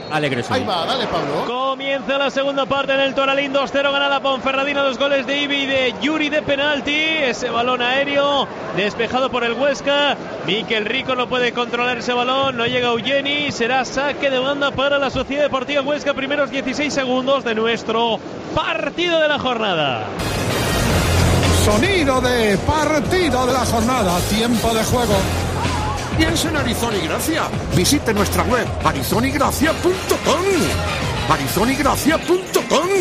alegres hoy. Ahí va, dale, Pablo. Comienza la segunda parte en el Toralín. 2-0 gana la Ponferradina. 2 goles de Ibi y de Yuri de penalti. Ese balón aéreo despejado por el Huesca. Mikel Rico no puede controlar ese balón. No llega Eugeni. Será saque de banda para la Sociedad Deportiva Huesca. Primeros 16 segundos de nuestro partido de la jornada. Sonido de partido de la jornada. Tiempo de juego. Piensa en Arizona y Gracia. Visite nuestra web arizonigracia.com. arizonigracia.com.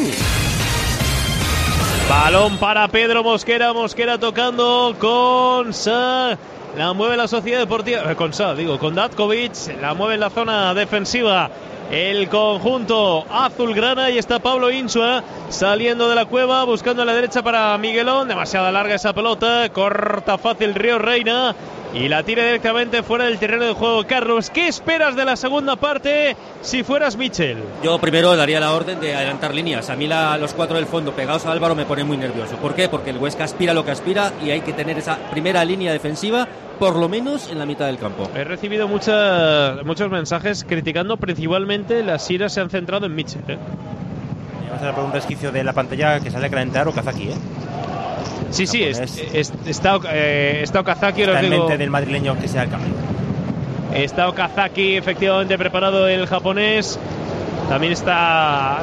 Balón para Pedro Mosquera. Mosquera tocando con Sa. La mueve la Sociedad Deportiva. Con Datkovic. La mueve en la zona defensiva el conjunto azulgrana. Y está Pablo Insua saliendo de la cueva, buscando a la derecha para Miguelón. Demasiado larga esa pelota. Corta fácil Río Reina y la tira directamente fuera del terreno de juego. Carlos, ¿qué esperas de la segunda parte si fueras Michel? Yo primero daría la orden de adelantar líneas. A mí los 4 del fondo pegados a Álvaro me pone muy nervioso. ¿Por qué? Porque el Huesca aspira lo que aspira y hay que tener esa primera línea defensiva por lo menos en la mitad del campo. He recibido muchos mensajes criticando principalmente las iras se han centrado en Michel. Vamos a ver por un resquicio de la pantalla que sale a calentar Okazaki, Sí, está Okazaki. Está en mente del madrileño que sea el cambio. Está Okazaki efectivamente preparado el japonés. También está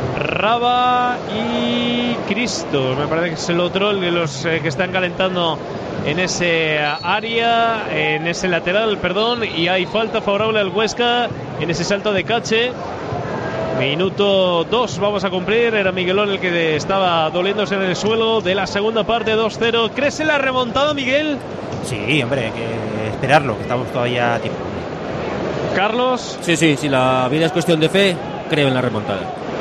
Raba y Cristo. Me parece que es el otro de los que están calentando en ese área, en ese lateral, perdón. Y hay falta favorable al Huesca en ese salto de Cache. Minuto 2 vamos a cumplir. Era Miguelón el que estaba doliéndose en el suelo de la segunda parte. 2-0. ¿Crees en la remontada, Miguel? Sí, hombre, hay que esperarlo, que estamos todavía a tiempo. Carlos. Sí, si la vida es cuestión de fe, creo en la remontada.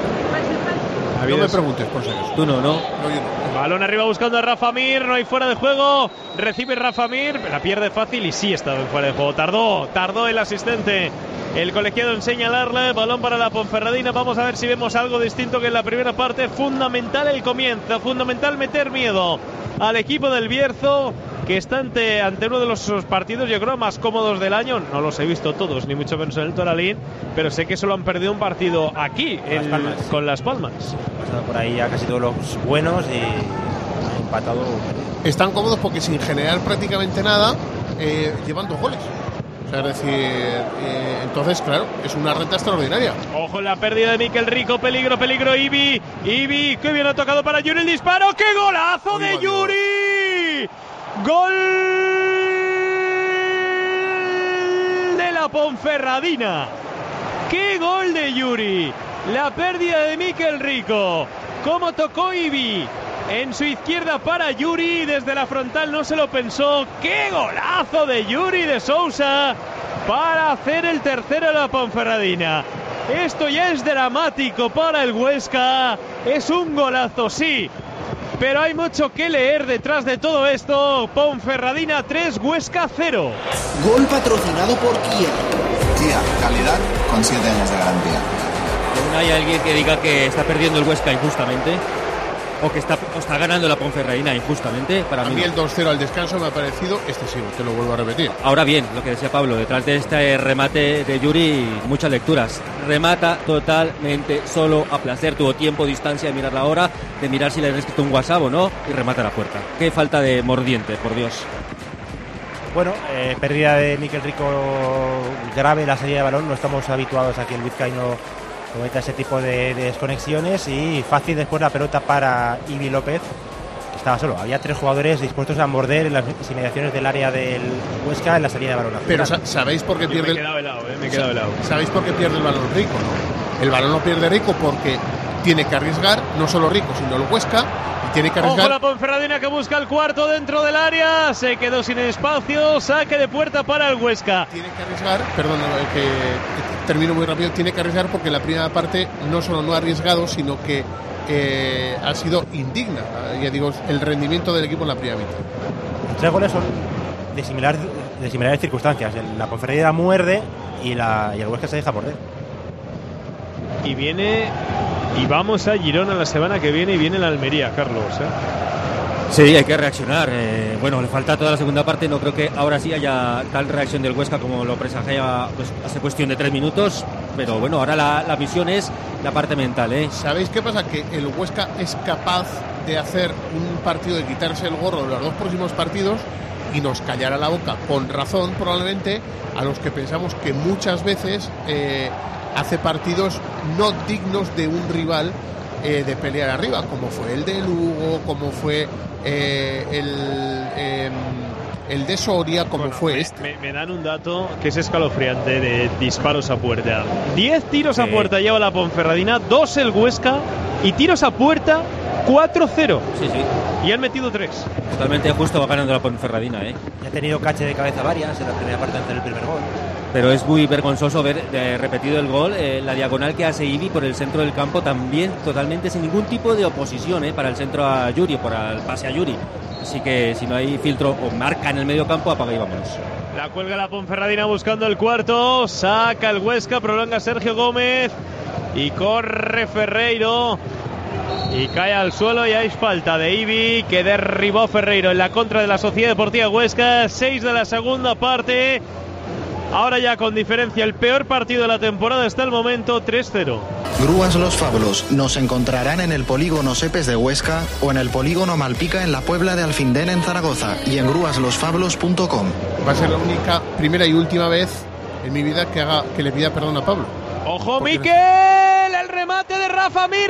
No me preguntes, por si acaso. Tú no. No, yo no. Balón arriba buscando a Rafa Mir. No hay fuera de juego. Recibe Rafa Mir. La pierde fácil y sí está en fuera de juego. Tardó el asistente, el colegiado, en señalarle. Balón para la Ponferradina. Vamos a ver si vemos algo distinto que en la primera parte. Fundamental el comienzo. Fundamental meter miedo al equipo del Bierzo, que está ante uno de los partidos, yo creo, más cómodos del año. No los he visto todos, ni mucho menos en el Toralín, pero sé que solo han perdido un partido aquí, con Las Palmas. Han pasado por ahí a casi todos los buenos y han empatado. Están cómodos porque sin generar prácticamente nada, llevan 2 goles. O sea, es decir, entonces, claro, es una renta extraordinaria. Ojo en la pérdida de Mikel Rico. Peligro, Ibi, que bien ha tocado para Yuri el disparo. ¡Qué golazo de Yuri! ¡Gol de la Ponferradina! ¡Qué gol de Yuri! La pérdida de Mikel Rico. ¿Cómo tocó Ibi? En su izquierda para Yuri, desde la frontal no se lo pensó. ¡Qué golazo de Yuri de Sousa para hacer el tercero de la Ponferradina! Esto ya es dramático para el Huesca. Es un golazo, sí, pero hay mucho que leer detrás de todo esto. Ponferradina 3, Huesca 0. Gol patrocinado por Kia. Kia, calidad con 7 años de garantía. ¿Aún hay alguien que diga que está perdiendo el Huesca injustamente? ¿O que está ganando la Ponferradina injustamente? Para mí el 2-0 al descanso me ha parecido excesivo, te lo vuelvo a repetir. Ahora bien, lo que decía Pablo, detrás de este remate de Yuri, muchas lecturas. Remata totalmente solo, a placer, tuvo tiempo, distancia de mirar la hora, de mirar si le han escrito un WhatsApp o no, y remata la puerta. Qué falta de mordiente, por Dios. Bueno, pérdida de Mikel Rico grave en la salida de balón. No estamos habituados a que el vizcaíno cometa ese tipo de desconexiones, y fácil después la pelota para Ibi López, que estaba solo. Había 3 jugadores dispuestos a morder en las inmediaciones del área del Huesca en la salida de balón. Pero ¿sabéis por qué pierde? Me he quedado helado. ¿Sabéis por qué pierde el balón Rico, no? El balón lo pierde Rico porque tiene que arriesgar, no solo Rico, sino el Huesca, y tiene que arriesgar. Ojo la Ponferradina que busca el cuarto dentro del área, se quedó sin espacio, saque de puerta para el Huesca. Tiene que arriesgar, perdón, que termino muy rápido, tiene que arriesgar porque en la primera parte no solo no ha arriesgado, sino que ha sido indigna, ya digo, el rendimiento del equipo en la primera mitad. Los 3 goles son de similares circunstancias. La Ponferradina muerde y el Huesca se deja morder. Y vamos a Girona la semana que viene, y viene la Almería, Carlos. Sí, hay que reaccionar. Bueno, le falta toda la segunda parte. No creo que ahora sí haya tal reacción del Huesca como lo presagiaba pues, hace cuestión de 3 minutos. Pero bueno, ahora la misión es la parte mental. ¿Sabéis qué pasa? Que el Huesca es capaz de hacer un partido, de quitarse el gorro de los 2 próximos partidos y nos callará la boca, con razón probablemente, a los que pensamos que muchas veces hace partidos no dignos de un rival de pelear arriba, como fue el de Lugo, como fue el de Soria, como fue este. Me dan un dato que es escalofriante de disparos a puerta. 10 tiros a puerta lleva la Ponferradina, 2 el Huesca, y tiros a puerta 4-0. Sí. Y han metido 3. Totalmente justo va ganando la Ponferradina, Ya ha tenido cache de cabeza varias en la primera parte antes del primer gol. Pero es muy vergonzoso ver repetido el gol, la diagonal que hace Ibi por el centro del campo, también totalmente sin ningún tipo de oposición para el centro a Yuri, por el pase a Yuri. Así que si no hay filtro o marca en el medio campo, apaga y vámonos. La cuelga la Ponferradina buscando el cuarto, saca el Huesca, prolonga Sergio Gómez y corre Ferreiro y cae al suelo y hay falta de Ibi que derribó Ferreiro en la contra de la Sociedad Deportiva Huesca. 6 de la segunda parte. Ahora ya con diferencia el peor partido de la temporada hasta el momento, 3-0. Grúas Los Fábulos nos encontrarán en el polígono Sepes de Huesca o en el polígono Malpica en la Puebla de Alfindén en Zaragoza y en grúaslosfabulos.com. Va a ser la única, primera y última vez en mi vida que le pida perdón a Pablo. ¡Ojo, Miquel! ¡El remate de Rafa Mir!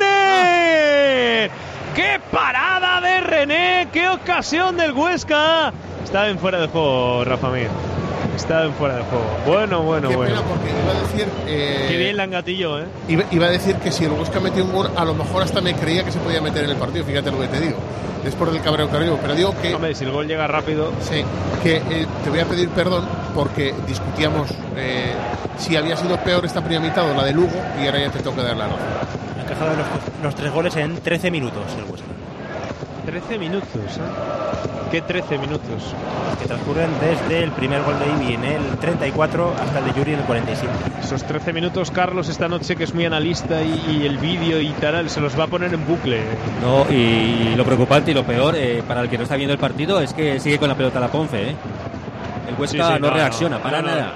¡Córner! ¡Qué parada de René! ¡Qué ocasión del Huesca! Estaba en fuera de juego Rafa Mir. Estaba en fuera de juego. Bueno. Qué pena, porque iba a decir... Qué bien la engatillo, Iba a decir que si el Huesca metió un gol, a lo mejor hasta me creía que se podía meter en el partido. Fíjate lo que te digo. Después del cabreo que arriba. Pero digo que... Hombre, si el gol llega rápido... Sí, que te voy a pedir perdón porque discutíamos si había sido peor esta primera mitad o la de Lugo, y ahora ya te toca dar la razón. Ha encajado los 3 goles en 13 minutos el Huesca. 13 minutos, ¿Qué 13 minutos? Que transcurren desde el primer gol de Ibi en el 34 hasta el de Yuri en el 47. Esos 13 minutos, Carlos, esta noche, que es muy analista y el vídeo y tal, se los va a poner en bucle. No, y lo preocupante y lo peor para el que no está viendo el partido es que sigue con la pelota la Ponfe. El Huesca no reacciona para nada.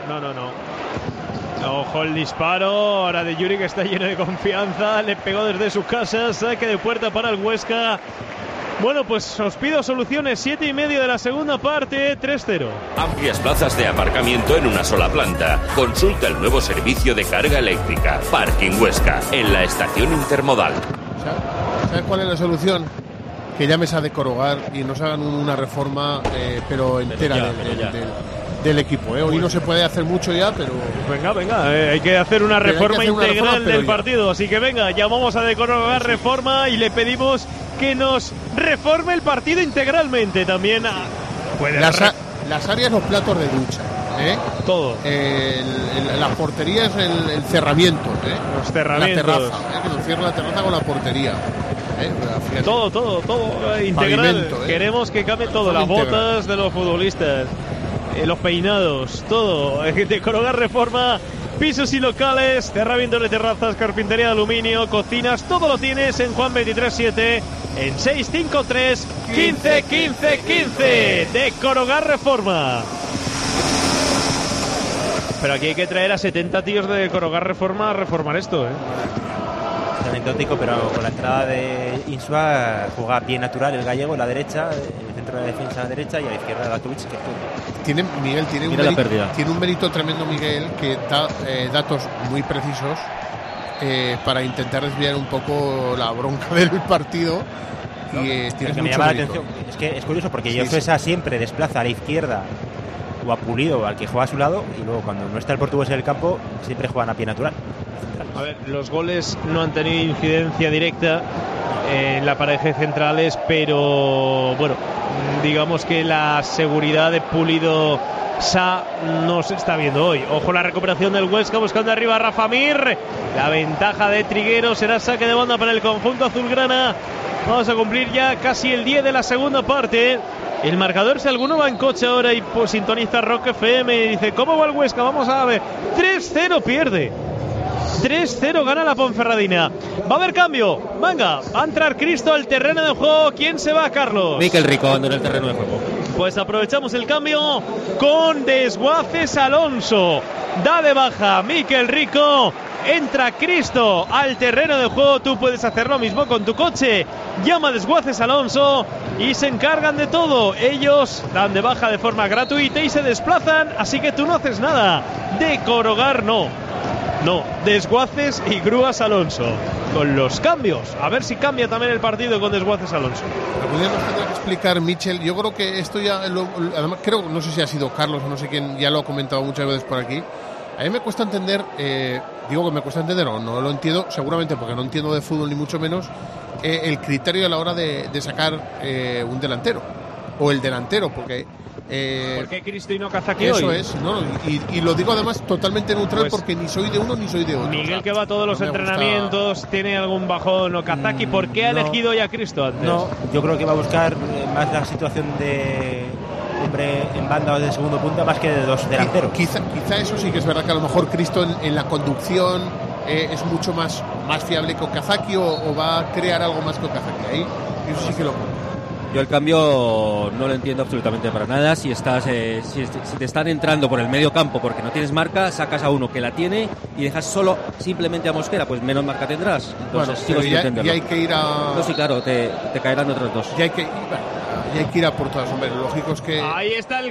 No. Ojo el disparo ahora de Yuri, que está lleno de confianza, le pegó desde su casa, saque de puerta para el Huesca. Bueno, pues os pido soluciones. 7:30 de la segunda parte, 3-0. Amplias plazas de aparcamiento en una sola planta. Consulta el nuevo servicio de carga eléctrica Parking Huesca en la estación intermodal. ¿Sabes cuál es la solución? Que llames a Decorogar y nos hagan una reforma, pero entera del equipo. Hoy no se puede hacer mucho ya, pero... Venga, hay que hacer una reforma integral del partido. Así que venga, llamamos a Decorogar Reforma y le pedimos que nos reforme el partido integralmente. También las áreas, los platos de ducha, todo. La portería es el cerramiento, los cerramientos, la terraza, que nos cierra la terraza con la portería. Todo integral. Queremos que cambie todo, las botas de los futbolistas, los peinados, todo. Decorogar Reforma. Pisos y locales, cerramiento de terrazas, carpintería de aluminio, cocinas, todo lo tienes en Juan 23-7, en 653 15 15 15. Decorogar Reforma. Pero aquí hay que traer a 70 tíos de Decorogar Reforma a reformar esto, Es anecdótico, pero con la entrada de Insua juega a pie natural el gallego en la derecha, el centro de la defensa a la derecha y a la izquierda Gatovic, que tiene un mérito tremendo, Miguel, que da datos muy precisos para intentar desviar un poco la bronca del partido. Y que me llama la atención es que es curioso porque Jofresa siempre desplaza a la izquierda o a Pulido o al que juega a su lado, y luego cuando no está el portugués en el campo siempre juegan a pie natural. A ver, los goles no han tenido incidencia directa en la pareja de centrales, pero bueno, digamos que la seguridad de Pulido no se está viendo hoy. Ojo la recuperación del Huesca buscando arriba a Rafa Mir. La ventaja de Trigueros, será saque de banda para el conjunto azulgrana. Vamos a cumplir ya casi el 10 de la segunda parte. El marcador, si alguno va en coche ahora y pues sintoniza Rock FM y dice, ¿cómo va el Huesca? Vamos a ver. 3-0 pierde. 3-0 gana la Ponferradina. Va a haber cambio. Venga, va a entrar Cristo al terreno de juego. ¿Quién se va, Carlos? Mikel Rico anda en el terreno de juego. Pues aprovechamos el cambio con Desguaces Alonso. Da de baja Mikel Rico. Entra Cristo al terreno de juego. Tú puedes hacer lo mismo con tu coche. Llama a Desguaces Alonso y se encargan de todo. Ellos dan de baja de forma gratuita y se desplazan. Así que tú no haces nada. De Corogar no. No, Desguaces y Grúas Alonso. Con los cambios. A ver si cambia también el partido con Desguaces Alonso. Algún día nos tendrá que explicar, Michel. Yo creo que esto ya además creo, no sé si ha sido Carlos o no sé quién, ya lo ha comentado muchas veces por aquí. A mí me cuesta entender, digo que me cuesta entender, o no lo entiendo, seguramente porque no entiendo de fútbol ni mucho menos, el criterio a la hora de sacar un delantero, o el delantero, porque... ¿Por qué Cristo y no Kazaki eso hoy? Es, ¿no? Y lo digo además totalmente neutral, pues, porque ni soy de uno ni soy de otro. Miguel, que va a todos los entrenamientos, tiene algún bajón o Kazaki, ¿por qué ha elegido ya a Cristo antes? No, yo creo que va a buscar más la situación de hombre en banda o de segundo punta más que de dos delanteros. Quizá eso sí que es verdad, que a lo mejor Cristo en la conducción es mucho más fiable que Okazaki, o va a crear algo más que Okazaki. Ahí eso sí que lo compro. Yo el cambio no lo entiendo absolutamente para nada. Si te están entrando por el medio campo porque no tienes marca, sacas a uno que la tiene y dejas solo simplemente a Mosquera, pues menos marca tendrás. Entonces sigo sin entenderlo. Y hay que ir a... No, sí, claro, te caerán otros dos. Y hay que ir a por todas, hombre. Lo lógico es que... Ahí está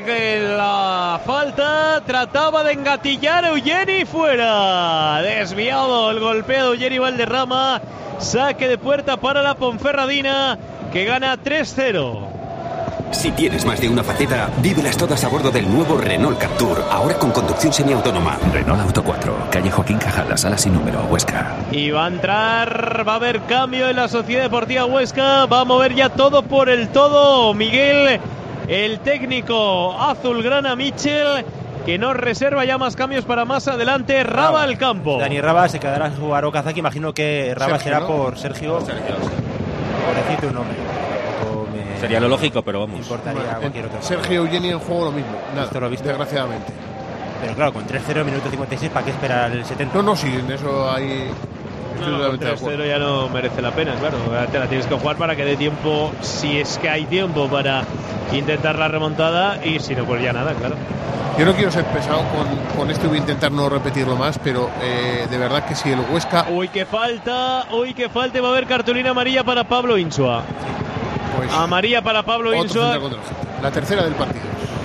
la falta. Trataba de engatillar a Eugeni, fuera. Desviado el golpeo de Eugeni Valderrama. Saque de puerta para la Ponferradina, que gana 3-0. Si tienes más de una faceta, vívelas todas a bordo del nuevo Renault Captur, ahora con conducción semiautónoma. Renault Auto 4, calle Joaquín Cajal, sala sin número, Huesca. Y va a entrar, va a haber cambio en la Sociedad Deportiva Huesca, va a mover ya todo por el todo. Miguel, el técnico azulgrana Michel, que nos reserva ya más cambios para más adelante. Raba al campo. Dani Raba se quedará a jugar Okazaki. Imagino que Raba Sergio, será ¿no? por Sergio. Por decirte un nombre. Sería lo lógico, pero vamos. Importaría cualquier otro. Sergio Eugeni en juego lo mismo. Nada, Esto lo he visto. desgraciadamente. Pero claro, con 3-0, minuto 56, ¿para qué esperar el 70? No, sí, en eso hay... No, 3-0 ya no merece la pena, claro. Te la tienes que jugar para que dé tiempo, si es que hay tiempo, para intentar la remontada, y si no, pues ya nada, claro. Yo no quiero ser pesado con esto y voy a intentar no repetirlo más, pero de verdad que si el Huesca... Uy, que falta, va a haber cartulina amarilla para Pablo Insua. Pues, amarilla para Pablo Insua. La tercera del partido.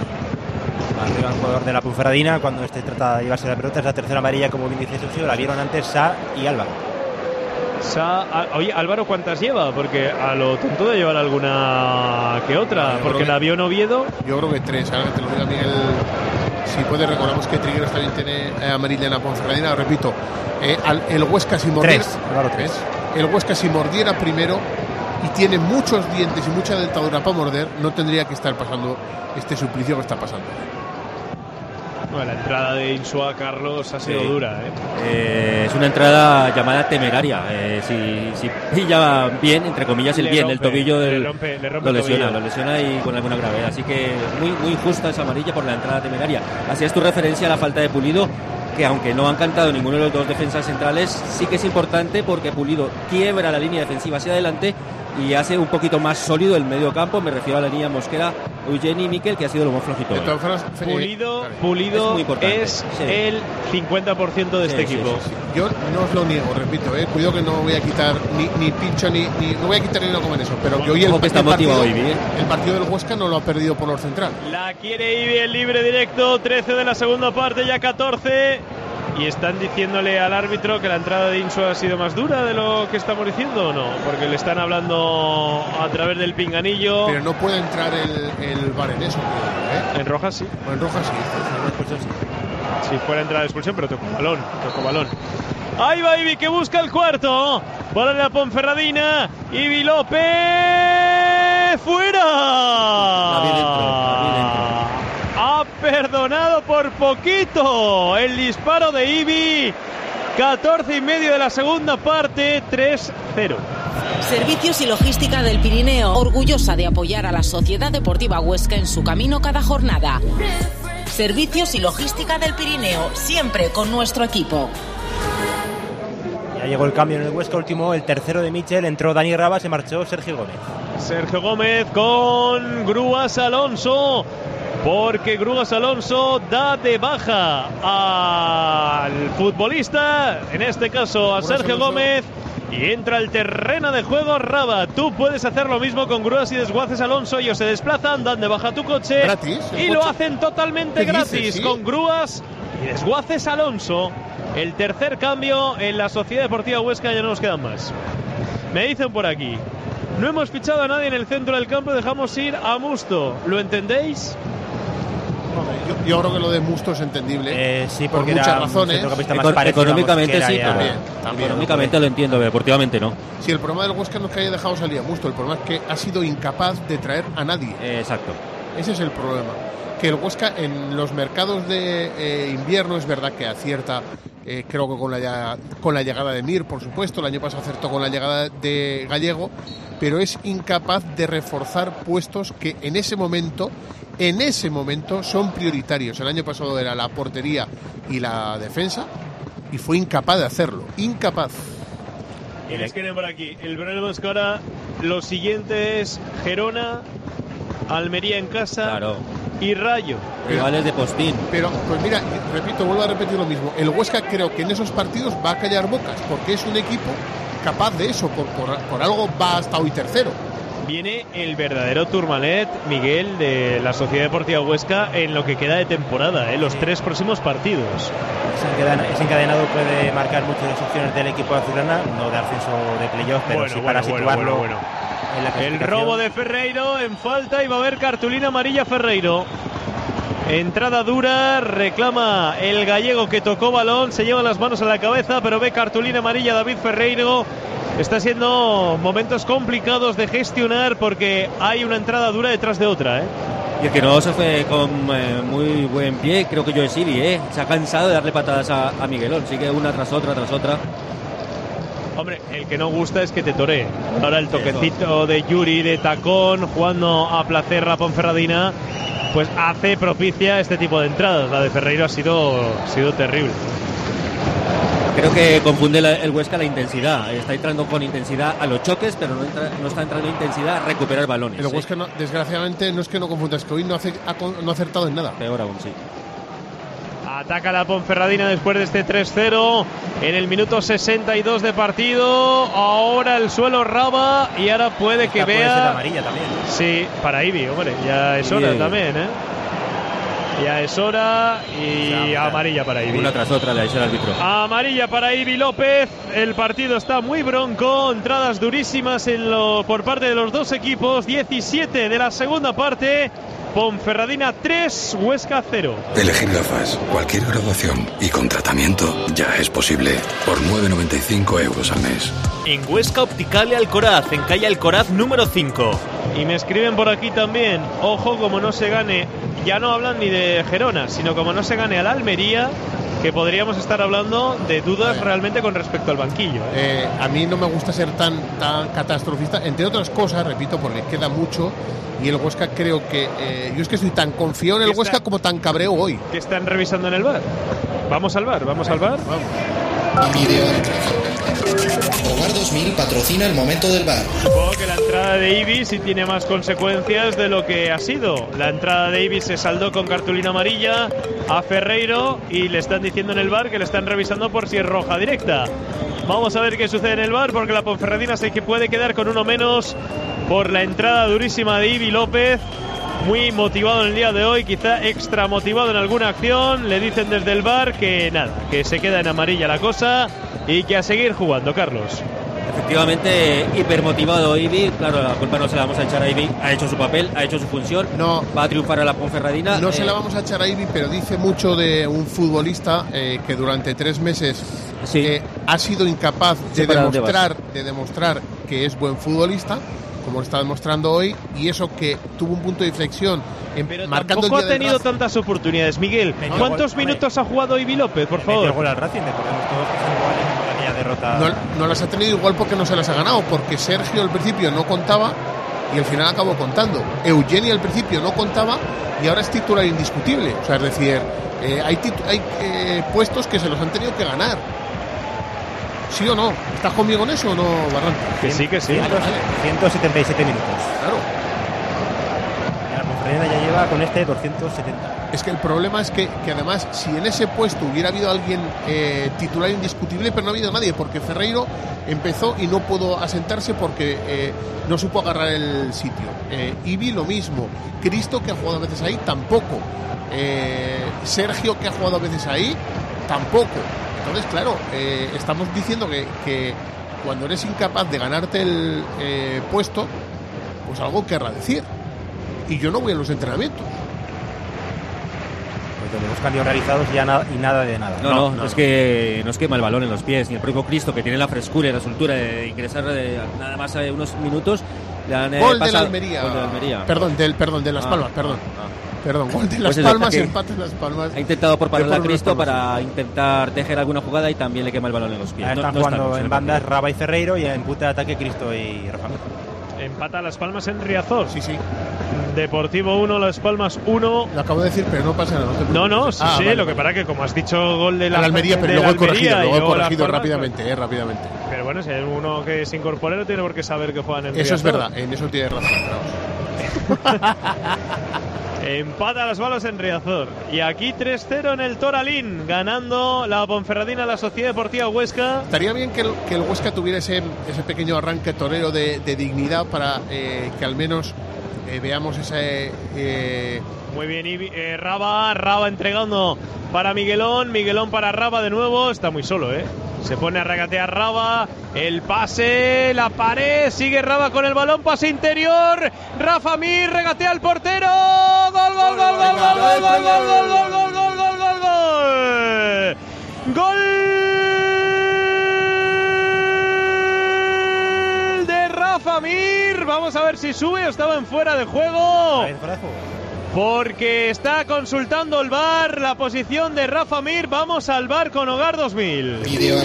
Arriba el jugador de la Ponferradina, cuando trata de llevarse la pelota, es la tercera amarilla, como bien dice Sergio. La vieron antes Sa y Álvaro. Oye, Álvaro, ¿cuántas lleva? Porque a lo tonto de llevar alguna que otra, porque la vio en Oviedo. Yo creo que 3, ahora que te lo diga Miguel, si puedes, recordamos que Trigueros también tiene amarilla en la Ponferradina. Repito, el Huesca si mordiera, 3. El Huesca si mordiera primero y tiene muchos dientes y mucha dentadura para morder, no tendría que estar pasando este suplicio que está pasando. Bueno, la entrada de Insua, Carlos, ha sido dura, Es una entrada llamada temeraria. Si pilla bien, entre comillas, el tobillo lo lesiona y con alguna gravedad. Así que muy injusta esa amarilla por la entrada temeraria. Hacías tu referencia a la falta de Pulido, que aunque no han cantado ninguno de los dos defensas centrales, sí que es importante porque Pulido quiebra la línea defensiva hacia adelante y hace un poquito más sólido el medio campo. Me refiero a la línea Mosquera, Eugeni y Mikel, que ha sido lo más flojito. Pulido es el 50% de este equipo. Sí. Yo no os lo niego, repito, cuidado que no voy a quitar ni pincho ni no voy a quitar ni no comer eso, pero que hoy el partido del Huesca no lo ha perdido por los central. La quiere Ibi en libre directo, 13 de la segunda parte, ya 14. Y están diciéndole al árbitro que la entrada de Insua ha sido más dura de lo que estamos diciendo, ¿o no? Porque le están hablando a través del pinganillo. Pero no puede entrar el VAR en eso, ¿eh? En roja sí. O en roja sí. Si fuera entrada de expulsión, pero tocó balón. Ahí va Ibi, que busca el cuarto. Para la Ponferradina. Ibi López. ¡Fuera! Ha perdonado por poquito el disparo de Ibi. 14 y medio de la segunda parte, 3-0. Servicios y Logística del Pirineo, orgullosa de apoyar a la Sociedad Deportiva Huesca en su camino cada jornada. Servicios y Logística del Pirineo, siempre con nuestro equipo. Ya llegó el cambio en el Huesca último, el tercero de Michel, entró Dani Raba, se marchó Sergio Gómez. Sergio Gómez con Grúas Alonso, porque Grúas Alonso da de baja al futbolista, en este caso a Sergio Gómez, y entra al terreno de juego Raba. Tú puedes hacer lo mismo con Grúas y Desguaces Alonso. Ellos se desplazan, dan de baja tu coche gratis, y lo hacen totalmente gratis, ¿sí? Con Grúas y Desguaces Alonso. El tercer cambio en la Sociedad Deportiva Huesca, ya no nos quedan más. Me dicen por aquí: no hemos fichado a nadie en el centro del campo, dejamos ir a Musto. ¿Lo entendéis? Yo creo que lo de Musto es entendible. Sí, por muchas razones. Económicamente sí, también. Económicamente lo entiendo, deportivamente no. Si el problema del Huesca no es que haya dejado salir a Musto, el problema es que ha sido incapaz de traer a nadie. Exacto. Ese es el problema. Que el Huesca en los mercados de invierno es verdad que acierta, creo que con la llegada de Mir, por supuesto. El año pasado acertó con la llegada de Gallego, pero es incapaz de reforzar puestos que en ese momento son prioritarios. El año pasado era la portería y la defensa y fue incapaz de hacerlo. Incapaz. Y les quieren por aquí. El problema es que ahora lo siguiente es Gerona, Almería en casa, claro, y Rayo. Rivales de postín. Pero, pues mira, vuelvo a repetir lo mismo. El Huesca creo que en esos partidos va a callar bocas, porque es un equipo capaz de eso. Por algo va hasta hoy tercero. Viene el verdadero Tourmalet, Miguel, de la Sociedad Deportiva Huesca en lo que queda de temporada, los 3 próximos partidos. Ese encadenado puede marcar mucho las opciones del equipo azulgrana, no de ascenso de playoff, pero sí para situarlo. En la el robo de Ferreiro en falta y va a haber cartulina amarilla Ferreiro. Entrada dura, reclama el gallego que tocó balón, se lleva las manos a la cabeza, pero ve cartulina amarilla David Ferreiro. Está siendo momentos complicados de gestionar porque hay una entrada dura detrás de otra, Y el que no se fue con muy buen pie, creo que Joe Sibi, se ha cansado de darle patadas a Miguelón, sigue una tras otra. Hombre, el que no gusta es que te toree. Ahora el toquecito de Yuri de tacón, jugando a placer la Ponferradina, pues hace propicia este tipo de entradas. La de Ferreiro ha sido terrible. Creo que confunde el Huesca la intensidad. Está entrando con intensidad a los choques, pero no está entrando intensidad a recuperar balones. El Huesca, desgraciadamente, no es que no confunda, es que hoy no ha acertado en nada. Peor aún, sí. Ataca la Ponferradina después de este 3-0 en el minuto 62 de partido. Ahora el suelo Raba y ahora puede que vea. Puede ser amarilla también. Sí, para Ibi, hombre, ya es hora también, Ya es hora y amarilla para Ibi. Una tras otra le ha dicho el árbitro. Amarilla para Ibi López. El partido está muy bronco. Entradas durísimas por parte de los dos equipos. 17 de la segunda parte. Ponferradina 3, Huesca 0. Elegir gafas, cualquier graduación y con tratamiento ya es posible por 9,95 € al mes. En Huesca Opticale Alcoraz, en calle Alcoraz número 5. Y me escriben por aquí también, ojo como no se gane, ya no hablan ni de Gerona, sino como no se gane a la Almería, que podríamos estar hablando de dudas realmente con respecto al banquillo. A mí no me gusta ser tan catastrofista, entre otras cosas, repito, porque queda mucho. Y el Huesca creo que... yo es que estoy tan confiado en el Huesca como tan cabreo hoy. ¿Qué están revisando en el VAR? Vamos al VAR. Vamos. Hogar 2000 patrocina el momento del VAR. Supongo que la entrada de Ibi sí tiene más consecuencias de lo que ha sido. La entrada de Ibi se saldó con cartulina amarilla a Ferreiro y le están diciendo en el VAR que le están revisando por si es roja directa. Vamos a ver qué sucede en el VAR porque la Ponferradina sé que puede quedar con uno menos por la entrada durísima de Ibi López. Muy motivado en el día de hoy, quizá extra motivado en alguna acción. Le dicen desde el VAR que nada, que se queda en amarilla la cosa y que a seguir jugando, Carlos. Efectivamente, hipermotivado Ibi. Claro, la culpa no se la vamos a echar a Ibi. Ha hecho su papel, ha hecho su función. No, va a triunfar a la Ponferradina. No se la vamos a echar a Ibi, pero dice mucho de un futbolista que durante 3 meses ha sido incapaz de demostrar que es buen futbolista, como lo está demostrando hoy, y eso que tuvo un punto de inflexión pero tampoco ha tenido tantas oportunidades, Miguel. ¿Cuántos minutos ha jugado Ibi López, por favor? El gol al Racing, recordemos todos que son iguales en aquella derrota. No las ha tenido igual porque no se las ha ganado, porque Sergio al principio no contaba y al final acabó contando. Eugenio al principio no contaba y ahora es titular indiscutible. O sea, es decir, hay puestos que se los han tenido que ganar. ¿Sí o no? ¿Estás conmigo en eso o no, Barranco? Que sí, que sí. 177 minutos. Claro. La Ponferradina ya lleva con este 270. Es que el problema es que además, si en ese puesto hubiera habido alguien titular indiscutible, pero no ha habido nadie, porque Ferreiro empezó y no pudo asentarse porque no supo agarrar el sitio. Ibi lo mismo. Cristo, que ha jugado a veces ahí, tampoco. Sergio, que ha jugado a veces ahí, tampoco. Entonces, claro, estamos diciendo que cuando eres incapaz de ganarte el puesto, pues algo querrá decir. Y yo no voy a los entrenamientos. Pues los cambios realizados ya y nada de nada. No, es que nos quema el balón en los pies. Ni el propio Cristo, que tiene la frescura y la soltura de ingresar nada más unos minutos. Gol de la Almería. Perdón, de Las Palmas, perdón. Perdón, gol de Las Palmas, empate en Las Palmas. Ha intentado por parar a Cristo para intentar tejer alguna jugada y también le quema el balón en los pies. Están jugando en bandas Raba y Ferreiro y en punta de ataque Cristo y Rafa Mir. Empata Las Palmas en Riazor. Sí. Deportivo 1, Las Palmas 1. Lo acabo de decir, pero no pasa nada. No, sí, vale. Lo que para que como has dicho gol de la Almería, pero luego he corregido rápidamente. Pero bueno, si hay uno que se incorpore no tiene por qué saber que juegan en Riazor. Eso es verdad, en eso tienes razón. Empata Las Palmas en Riazor. Y aquí 3-0 en el Toralín, ganando la Ponferradina a la Sociedad Deportiva Huesca. Estaría bien que el Huesca tuviera ese pequeño arranque torero de dignidad para que al menos veamos ese... Muy bien, Raba entregando para Miguelón para Raba de nuevo. Está muy solo, Se pone a regatear Raba, el pase, la pared, sigue Raba con el balón, pase interior, Rafa Mir regatea al portero, gol de Rafa Mir. Vamos a ver si sube o estaba en fuera de juego. Porque está consultando el VAR la posición de Rafa Mir. Vamos al VAR con Hogar 2000. Video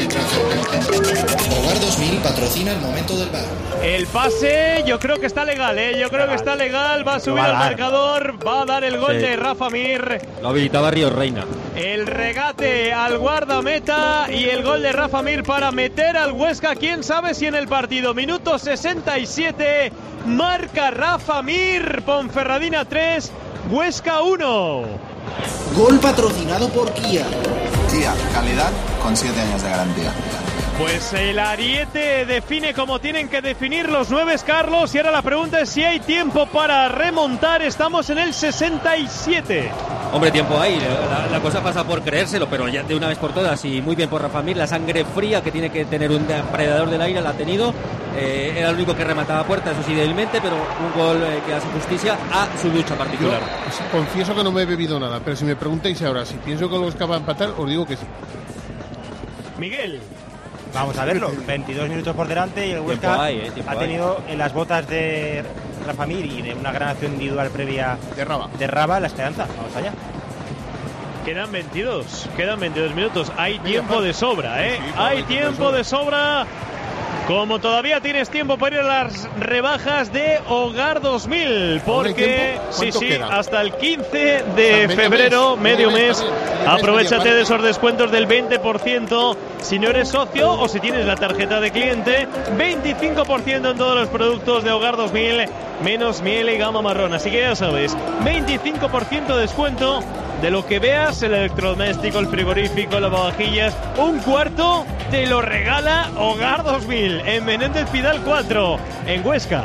Hogar 2000 patrocina el momento del VAR. El pase yo creo que está legal, Yo creo que está legal. Va a subir al marcador. Va a dar el gol de Rafa Mir. Lo habilitaba Río Reina. El regate al guardameta y el gol de Rafa Mir para meter al Huesca. Quién sabe si en el partido. Minuto 67. Marca Rafa Mir. Ponferradina 3. Huesca 1. Gol patrocinado por Kia. Kia, calidad con 7 años de garantía. Pues el ariete define como tienen que definir los 9, Carlos. Y ahora la pregunta es si hay tiempo para remontar. Estamos en el 67. Hombre, tiempo hay. La cosa pasa por creérselo, pero ya de una vez por todas. Y muy bien por Rafa Mir. La sangre fría que tiene que tener un predador del aire la ha tenido. Era el único que remataba puerta, eso sí, débilmente, pero un gol que hace justicia a su lucha particular. Yo confieso que no me he bebido nada, pero si me preguntáis ahora si pienso que el Huesca va a empatar, os digo que sí. Miguel. Vamos a verlo. 22 minutos por delante y el Huesca ha tenido en las botas de Rafa Mir y de una gran acción individual previa de Raba la esperanza. Vamos allá. Quedan 22 minutos. Hay tiempo de sobra, Hay tiempo de sobra. Como todavía tienes tiempo para ir a las rebajas de Hogar 2000, porque queda? Hasta el 15 de febrero, medio mes, aprovechate de esos descuentos del 20% si no eres socio o si tienes la tarjeta de cliente, 25% en todos los productos de Hogar 2000, menos miel y gama marrón, así que ya sabes, 25% de descuento de lo que veas, el electrodoméstico, el frigorífico, las lavavajillas, un cuarto te lo regala Hogar 2000 en Menéndez Pidal 4 en Huesca.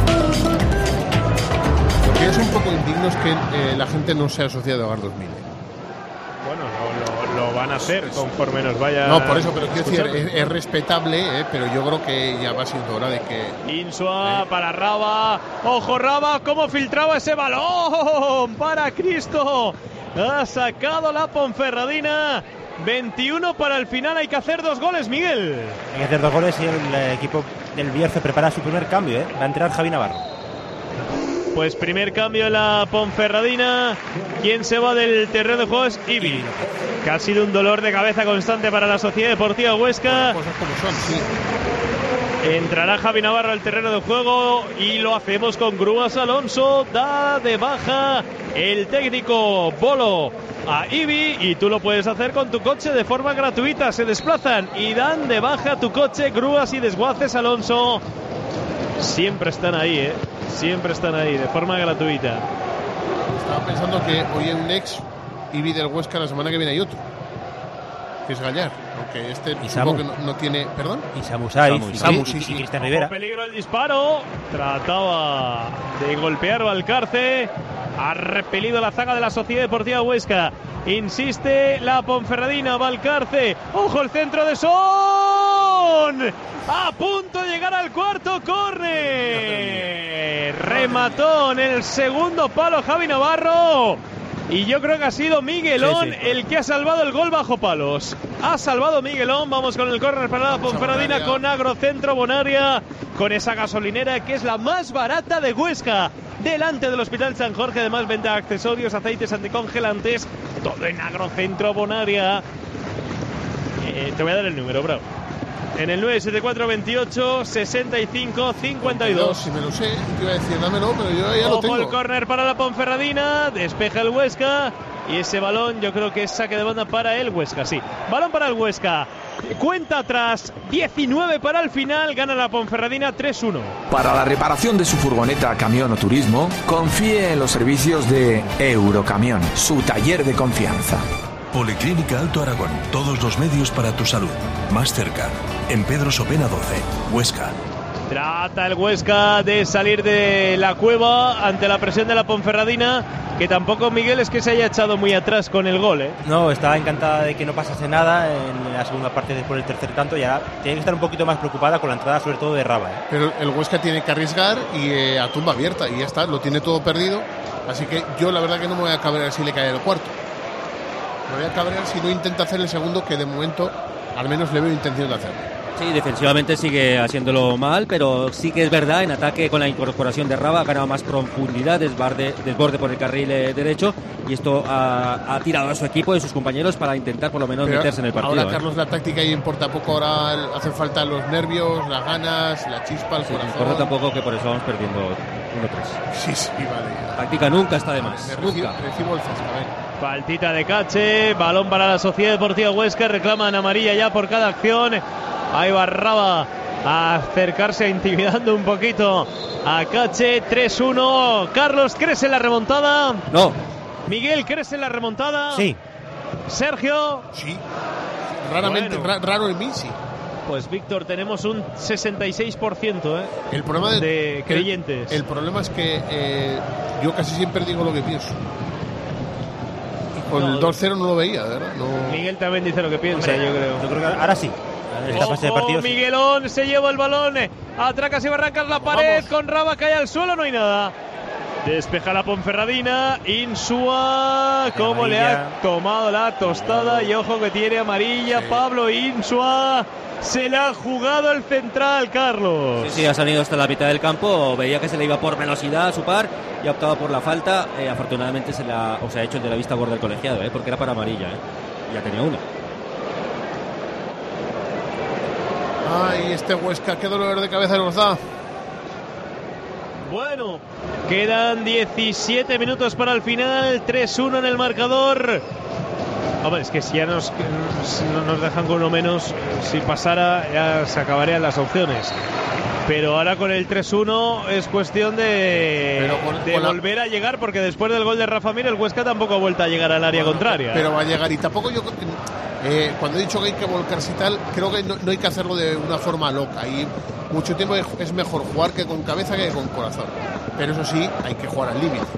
Lo que es un poco indigno es que la gente no sea asociada a Hogar 2000. Bueno, lo van a hacer conforme nos vaya. No, por eso, pero quiero decir, es respetable, pero yo creo que ya va siendo hora de que. Insua para Raba. Ojo, Raba, cómo filtraba ese balón para Cristo. Ha sacado la Ponferradina. 21 para el final. Hay que hacer 2 goles, Miguel. Hay que hacer 2 goles y el equipo del Bierzo prepara su primer cambio. Va a entrar Javi Navarro. Pues primer cambio en la Ponferradina. ¿Quién se va del terreno de juego? Es Ibi, que ha sido un dolor de cabeza constante para la Sociedad Deportiva Huesca. Bueno, cosas como son, sí. Entrará Javi Navarro al terreno de juego y lo hacemos con Grúas Alonso. Da de baja el técnico Bolo a Ibi y tú lo puedes hacer con tu coche de forma gratuita. Se desplazan y dan de baja tu coche. Grúas y Desguaces Alonso siempre están ahí, siempre están ahí de forma gratuita. Estaba pensando que hoy hay un ex Ibi del Huesca, la semana que viene hay otro, que es Gallar, aunque este supongo que no tiene, perdón, y Samu Saiz y Cristian Rivera. Peligro el disparo, trataba de golpear Valcarce, ha repelido la zaga de la Sociedad Deportiva Huesca, insiste la Ponferradina. Valcarce, ojo el centro de Son, a punto de llegar al cuarto córner, remató en el segundo palo Javi Navarro. Y yo creo que ha sido Miguelón el que ha salvado el gol bajo palos. Ha salvado Miguelón. Vamos con el córner para la Ponferradina con Agrocentro Bonaria, con esa gasolinera que es la más barata de Huesca, delante del Hospital San Jorge. Además, venta de accesorios, aceites anticongelantes, todo en Agrocentro Bonaria. Te voy a dar el número, bravo. En el 974 28 65 52. Si me lo sé, te iba a decir, dámelo, pero yo ya lo tengo. El córner para la Ponferradina, despeja el Huesca y ese balón yo creo que es saque de banda para el Huesca, sí. Balón para el Huesca. Cuenta atrás, 19 para el final, gana la Ponferradina 3-1. Para la reparación de su furgoneta, camión o turismo, confíe en los servicios de Eurocamión, su taller de confianza. Policlínica Alto Aragón, todos los medios para tu salud. Más cerca, en Pedro Sopena 12, Huesca. Trata el Huesca de salir de la cueva ante la presión de la Ponferradina, que tampoco, Miguel, es que se haya echado muy atrás con el gol, No, estaba encantada de que no pasase nada en la segunda parte después del tercer tanto, y ahora tiene que estar un poquito más preocupada con la entrada sobre todo de Raba. Pero el Huesca tiene que arriesgar y a tumba abierta, y ya está, lo tiene todo perdido, así que yo la verdad que no me voy a cabrear si le cae el cuarto. Me voy a cabrear si no intenta hacer el segundo, que de momento al menos le veo intención de hacerlo. Sí, defensivamente sigue haciéndolo mal, pero sí que es verdad, en ataque con la incorporación de Raba ha ganado más profundidad, desborde por el carril derecho, y esto ha tirado a su equipo y a sus compañeros para intentar por lo menos meterse en el partido. Ahora, Carlos, la táctica ahí importa poco, ahora hacen falta los nervios, las ganas, la chispa, el corazón. Importa tampoco que por eso vamos perdiendo 1-3. Sí, vale. La táctica nunca está de más. Recibo el césped, Faltita de Cache, balón para la Sociedad Deportiva Huesca, reclaman amarilla ya por cada acción. Ahí va Raba a acercarse, intimidando un poquito a Cache. 3-1. Carlos, ¿crees en la remontada? No. Miguel, ¿crees en la remontada? Sí. Sergio. Sí. Raramente, raro en mí, sí. Pues Víctor, tenemos un 66% el problema de creyentes. El problema es que yo casi siempre digo lo que pienso. Con el 2-0 no lo veía, ¿verdad? No. Miguel también dice lo que piensa, yo creo. Yo creo que ahora sí. Esta fase de partido, Miguelón se lleva el balón, atracas y barrancas la pared, con Raba cae al suelo, no hay nada. Despeja la Ponferradina, Insua, cómo le ha tomado la tostada, y ojo que tiene amarilla, Pablo Insua. Se le ha jugado el central, Carlos. Sí, ha salido hasta la mitad del campo, veía que se le iba por velocidad a su par y ha optado por la falta. Afortunadamente se ha hecho el de la vista gorda del colegiado, porque era para amarilla, ya tenía una. Ay, este Huesca, qué dolor de cabeza nos da. Bueno, quedan 17 minutos para el final, 3-1 en el marcador. Hombre, es que si ya nos dejan con uno menos, si pasara ya se acabarían las opciones. Pero ahora con el 3-1 es cuestión de volver a llegar, porque después del gol de Rafa Mir el Huesca tampoco ha vuelto a llegar al área contraria. Pero va a llegar, y tampoco yo cuando he dicho que hay que volcarse y tal, creo que no hay que hacerlo de una forma loca. Y mucho tiempo es mejor jugar que con cabeza que con corazón. Pero eso sí, hay que jugar al límite.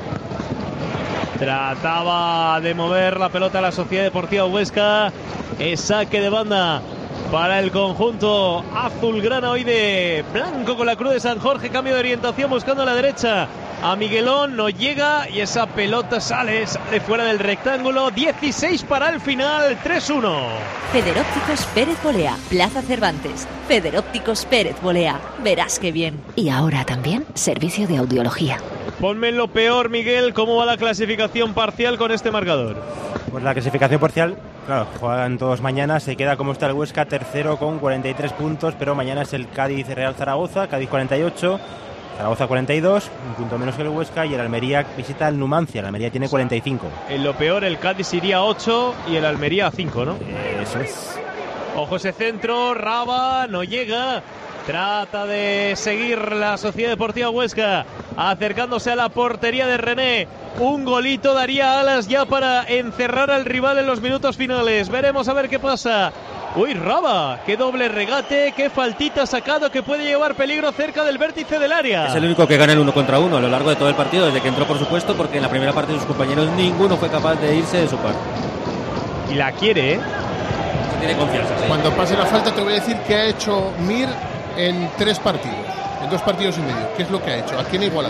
Trataba de mover la pelota a la Sociedad Deportiva Huesca. Es saque de banda para el conjunto azulgrana, hoy de blanco con la cruz de San Jorge. Cambio de orientación buscando a la derecha a Miguelón, no llega y esa pelota sale fuera del rectángulo. 16 para el final, 3-1. Federópticos Pérez Bolea, Plaza Cervantes. Federópticos Pérez Bolea, verás qué bien. Y ahora también servicio de audiología. Ponme en lo peor, Miguel, ¿cómo va la clasificación parcial con este marcador? Pues la clasificación parcial Claro, juegan todos mañana, se queda como está el Huesca, tercero con 43 puntos, pero mañana es el Cádiz-Real Zaragoza, Cádiz 48, Zaragoza 42, un punto menos que el Huesca, y el Almería visita el Numancia, el Almería tiene 45. En lo peor, el Cádiz iría a 8 y el Almería a 5, ¿no? Eso es. Ojo ese centro, Raba, no llega. Trata de seguir la Sociedad Deportiva Huesca, acercándose a la portería de René. Un golito daría alas ya para encerrar al rival en los minutos finales. Veremos a ver qué pasa. Uy, Raba, qué doble regate, qué faltita sacado que puede llevar peligro cerca del vértice del área. Es el único que gana el 1 contra 1 a lo largo de todo el partido, desde que entró, por supuesto, porque en la primera parte de sus compañeros ninguno fue capaz de irse de su par. Y la quiere, ¿eh? Se tiene confianza, sí. Cuando pase la falta te voy a decir qué ha hecho Mir en 3 partidos, en 2 partidos y medio. ¿Qué es lo que ha hecho? ¿A quién ha igualado?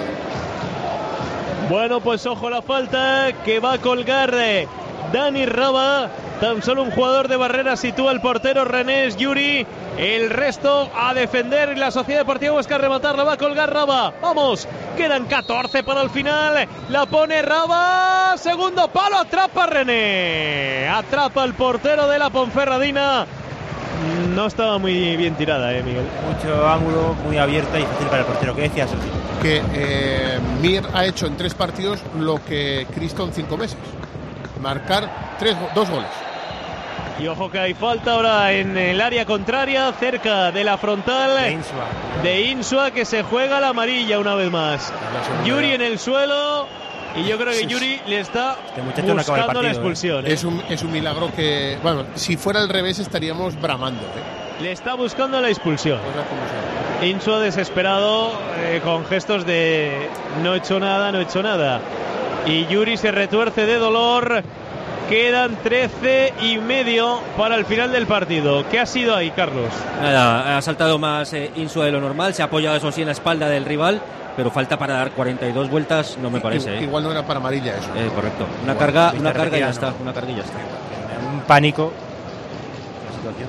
Bueno, pues ojo la falta que va a colgar Dani Raba. Tan solo un jugador de barrera sitúa el portero René Yuri. El resto a defender. La Sociedad Deportiva Huesca a rematar. La va a colgar Raba. Vamos, quedan 14 para el final. La pone Raba. Segundo palo, atrapa René. Atrapa el portero de la Ponferradina. No estaba muy bien tirada, Miguel. Mucho ángulo, muy abierta y fácil para el portero. ¿Qué decías, Sergio? Que Mir ha hecho en 3 partidos lo que Cristo en 5 meses. Marcar 2 goles. Y ojo que hay falta ahora en el área contraria, cerca de la frontal de Insua, que se juega la amarilla una vez más. Yuri en el suelo. Y yo creo que Yuri le está buscando la expulsión. Es un milagro que... Bueno, si fuera al revés estaríamos bramando. Le está buscando la expulsión. Insua desesperado, con gestos de no he hecho nada, no he hecho nada. Y Yuri se retuerce de dolor. Quedan 13 y medio para el final del partido. ¿Qué ha sido ahí, Carlos? Nada, ha saltado más Insua de lo normal. Se ha apoyado, eso sí, en la espalda del rival. Pero falta para dar 42 vueltas, no me parece. Igual no era para amarilla eso. Correcto. Una carga y ya está. Una carga y ya está. Un pánico. La situación.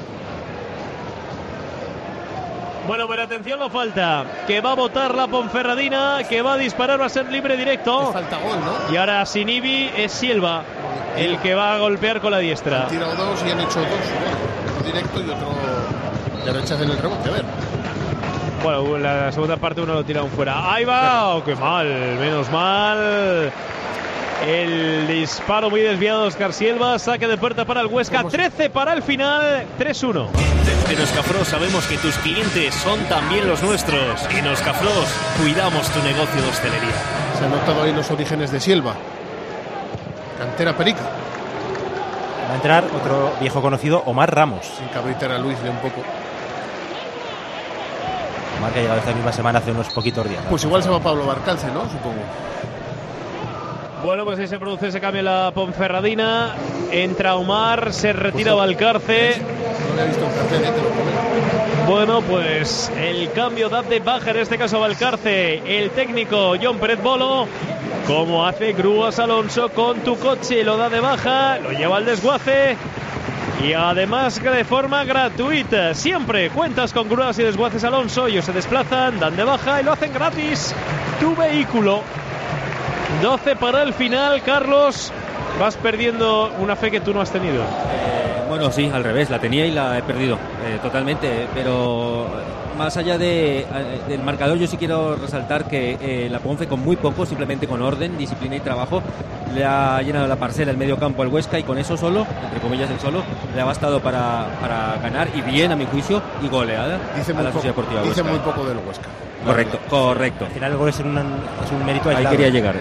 Bueno, pero atención, la falta que va a botar la Ponferradina, que va a disparar, va a ser libre directo. Le falta gol, ¿no? Y ahora Sinibi es Silva el que va a golpear con la diestra. Han tirado 2 y han hecho 2. Uno directo y otro de rechazo en el rebote. A ver. Bueno, la segunda parte uno lo tira fuera. ¡Ahí va! ¡Oh, qué mal! Menos mal. El disparo muy desviado de Óscar Silva. Saque de puerta para el Huesca. 13 para el final. 3-1. En Oscafros sabemos que tus clientes son también los nuestros. En Oscafros cuidamos tu negocio de hostelería. Se han notado ahí los orígenes de Silva. Cantera perica. Va a entrar otro viejo conocido, Omar Ramos. Sin cabritar a Luis de un poco. Omar, que ha llegado esta misma semana hace unos poquitos días. Pues igual se va Pablo Barcalce, ¿no? Supongo. Bueno, pues ahí se produce ese cambio en la Ponferradina. Entra Omar, se retira Valcarce. No le he visto un cartel, te lo prometo. Bueno, pues el cambio da de baja, en este caso Valcarce. El técnico John Pérez Bolo, como hace Grúas Alonso con tu coche, lo da de baja, lo lleva al desguace. Y además de forma gratuita. Siempre cuentas con Grúas y Desguaces Alonso. Ellos se desplazan, dan de baja y lo hacen gratis. Tu vehículo. 12 para el final, Carlos. Vas perdiendo una fe que tú no has tenido. Bueno, sí, al revés, la tenía y la he perdido totalmente. Pero más allá del marcador, yo sí quiero resaltar que la Ponfe con muy poco, simplemente con orden, disciplina y trabajo, le ha llenado la parcela el medio campo al Huesca, y con eso solo, entre comillas el solo, le ha bastado para ganar, y bien a mi juicio, y goleada a la Sociedad Deportiva Huesca. Dice muy poco del Huesca. Correcto. Al final el gol es un mérito aislado. Ahí quería llegar.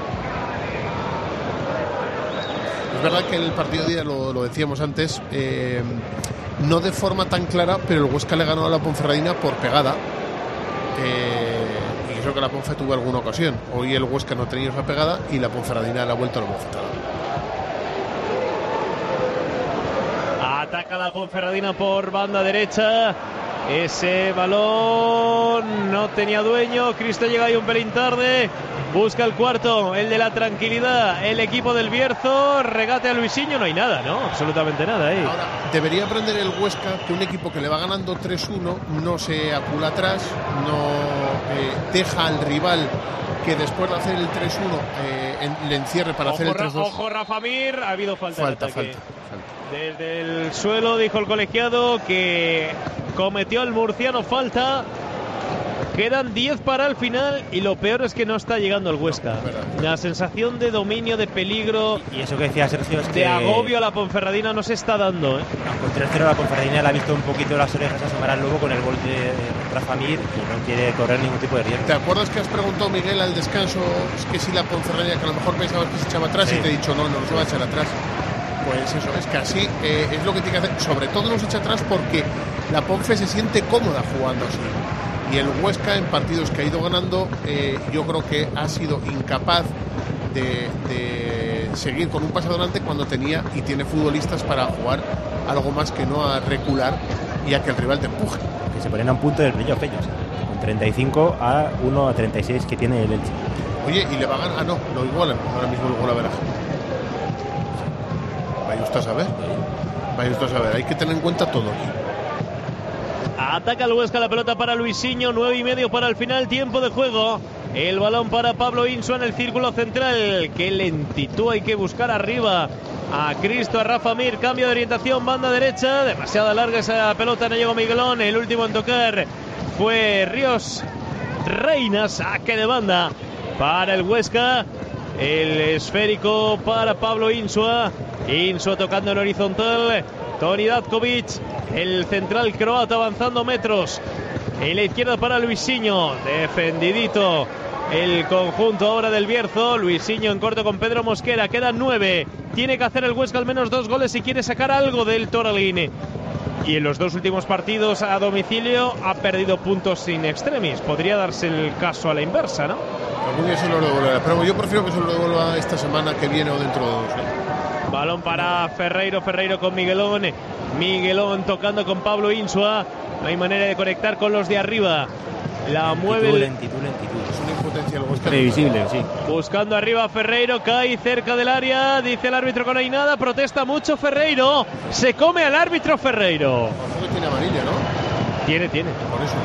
Es verdad que el partido de día, lo decíamos antes, no de forma tan clara, pero el Huesca le ganó a la Ponferradina por pegada. Y creo que la Ponfe tuvo alguna ocasión. Hoy el Huesca no ha tenido esa pegada y la Ponferradina le ha vuelto a la bofetada. Ataca la Ponferradina por banda derecha. Ese balón no tenía dueño. Cristo llega ahí un pelín tarde. Busca el cuarto, el de la tranquilidad, el equipo del Bierzo. Regate a Luisinho, no hay nada, ¿no? Absolutamente nada ahí. Ahora, debería aprender el Huesca que un equipo que le va ganando 3-1 no se apula atrás, no deja al rival que después de hacer el 3-1 le encierre para hacer el 3-2. Ojo, Rafa Mir, ha habido falta. Falta. falta. Desde el suelo dijo el colegiado que cometió el murciano falta. Quedan 10 para el final y lo peor es que no está llegando el Huesca. La sensación de dominio, de peligro, y eso que decía Sergio es que de agobio a la Ponferradina no se está dando, ¿eh? Con 3-0 la Ponferradina le ha visto un poquito las orejas asomar al lobo con el gol de Rafa Mir, que no quiere correr ningún tipo de riesgo. ¿Te acuerdas que has preguntado, Miguel, al descanso, es que si la Ponferradina, que a lo mejor pensabas que se echaba atrás, sí, y te he dicho no se va a echar atrás? Pues eso, es que así es lo que tiene que hacer. Sobre todo no se echa atrás porque la Ponfe se siente cómoda jugando así. Y el Huesca, en partidos que ha ido ganando, yo creo que ha sido incapaz de seguir con un paso adelante cuando tenía y tiene futbolistas para jugar algo más que no a recular y a que el rival te empuje. Que se ponen a un punto del playoff ellos, con 35 a 1 a 36 que tiene el Elche. Oye, y le va a ganar. Lo igualan ahora mismo el golaveraje. Vaya usted a saber. Hay que tener en cuenta todo aquí. Ataca el Huesca, la pelota para Luisinho, 9:30 para el final, tiempo de juego. El balón para Pablo Insua en el círculo central. Qué lentitud hay que buscar arriba. A Cristo, a Rafa Mir, cambio de orientación, banda derecha. Demasiado larga esa pelota, no llegó Miguelón. El último en tocar fue Ríos Reina, saque de banda para el Huesca. El esférico para Pablo Insua. Insua tocando en horizontal. Toni Datkovic, el central croata, avanzando metros. En la izquierda para Luisinho, defendidito el conjunto ahora del Bierzo. Luisinho en corto con Pedro Mosquera, quedan 9. Tiene que hacer el Huesca al menos 2 goles si quiere sacar algo del Toralín. Y en los 2 últimos partidos a domicilio ha perdido puntos sin extremis. Podría darse el caso a la inversa, ¿no? Algún día se lo devolverá, pero yo prefiero que se lo devuelva esta semana que viene o dentro de 2. Balón para Ferreiro con Miguelón tocando con Pablo Insua. No hay manera de conectar con los de arriba. La mueve. Lentitud. Es una impotencia el Huesca. Previsible, sí. Buscando arriba Ferreiro, cae cerca del área. Dice el árbitro que no hay nada. Protesta mucho Ferreiro. Se come al árbitro Ferreiro. Tiene amarilla, ¿no? Tiene. Por eso.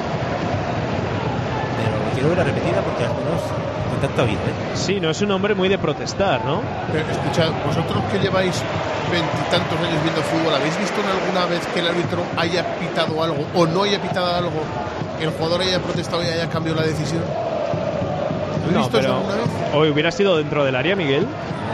Pero quiero ver la repetida porque al menos contacto habido, ¿eh? Sí, no es un hombre muy de protestar, ¿no? Pero escuchad, vosotros que lleváis 20 y tantos años viendo fútbol, ¿habéis visto alguna vez que el árbitro haya pitado algo o no haya pitado algo, el jugador haya protestado y haya cambiado la decisión? ¿Habéis visto eso alguna vez? Hoy hubiera sido dentro del área, Miguel.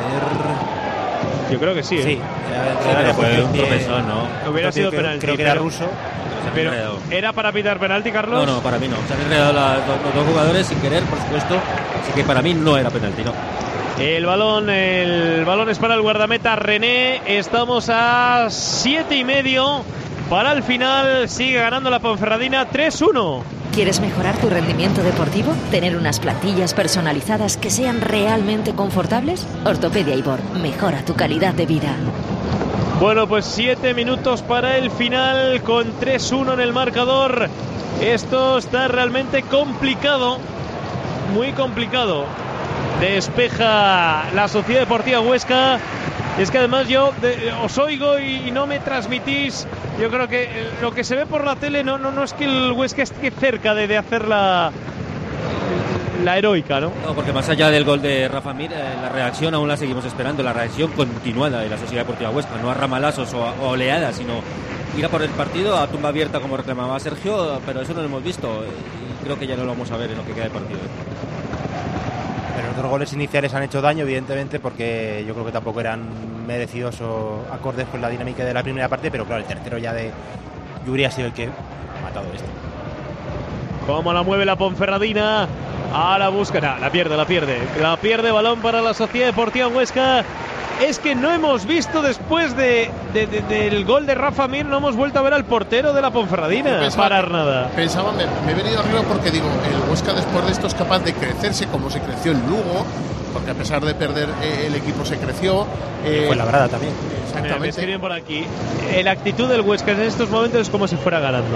Yo creo que sí. Sí, fue un tropezón, ¿no? Hubiera sido penalti. Creo que era ruso. Pero ¿era para pitar penalti, Carlos? No, para mí no. Se han enredado los 2 jugadores sin querer, por supuesto. Así que para mí no era penalti, no. El balón es para el guardameta René. Estamos a 7:30 para el final. Sigue ganando la Ponferradina 3-1. ¿Quieres mejorar tu rendimiento deportivo? ¿Tener unas plantillas personalizadas que sean realmente confortables? Ortopedia Ibor mejora tu calidad de vida. Bueno, pues 7 minutos para el final con 3-1 en el marcador. Esto está realmente complicado, muy complicado. Despeja la Sociedad Deportiva Huesca. Es que además yo os oigo y no me transmitís. Yo creo que lo que se ve por la tele no es que el Huesca esté cerca de hacer la heroica, ¿no? No, porque más allá del gol de Rafa Mir, la reacción aún la seguimos esperando, la reacción continuada de la Sociedad Deportiva Huesca, no a ramalazos o a oleadas, sino ir a por el partido a tumba abierta como reclamaba Sergio, pero eso no lo hemos visto y creo que ya no lo vamos a ver en lo que queda de partido. Pero los 2 goles iniciales han hecho daño, evidentemente, porque yo creo que tampoco eran merecidos o acordes con la dinámica de la primera parte, pero claro, el tercero ya de Yuri ha sido el que ha matado esto. ¿Cómo la mueve la Ponferradina? Ahora busca, la pierde, balón para la Sociedad Deportiva Huesca. Es que no hemos visto después del gol de Rafa Mir, no hemos vuelto a ver al portero de la Ponferradina parar nada. Pensaba, me he venido arriba porque digo, el Huesca después de esto es capaz de crecerse como se creció el Lugo, porque a pesar de perder el equipo se creció. Fue Labrada también. Exactamente. Me escriben por aquí. La actitud del Huesca en estos momentos es como si fuera ganando.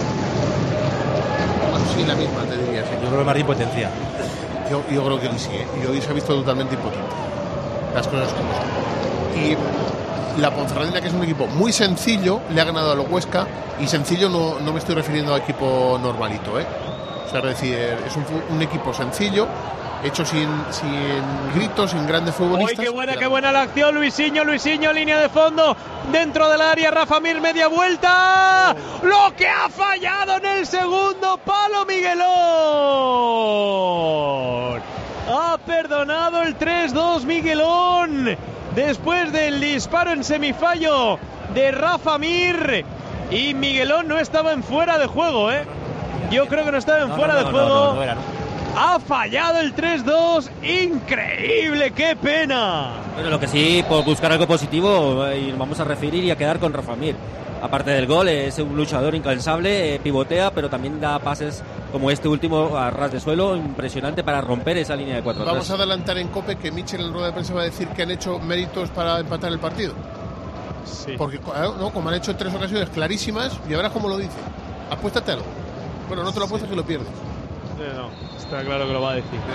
Sí, la misma, te diría. Sí. Yo creo que más de impotencia. Yo creo que sí, y hoy se ha visto totalmente impotente. Las cosas como son. Y la Ponferradina, que es un equipo muy sencillo, le ha ganado a los Huesca, y sencillo no me estoy refiriendo a equipo normalito, ¿eh? O sea, es decir, es un equipo sencillo hecho sin gritos, sin grandes futbolistas. ¡Uy, qué buena la acción! Luisinho, línea de fondo, dentro del área, Rafa Mir, media vuelta. ¡Lo que ha fallado en el segundo palo, Miguelón! Ha perdonado el 3-2 Miguelón, después del disparo en semifallo de Rafa Mir. Y Miguelón no estaba en fuera de juego, ¿eh? Yo creo que no estaba en fuera de juego. No. Ha fallado el 3-2. Increíble, qué pena. Pero lo que sí, por buscar algo positivo, vamos a referir y a quedar con Rafa Mir. Aparte del gol, es un luchador incansable, pivotea, pero también da pases como este último a ras de suelo, impresionante para romper esa línea de 4 atrás. Vamos a adelantar en COPE que Michel en rueda de prensa va a decir que han hecho méritos para empatar el partido. Sí. Porque no, como han hecho en 3 ocasiones clarísimas, y verás cómo lo dice. Apuéstate algo. Bueno, no te lo apuestas que lo pierdes. No, está claro que lo va a decir.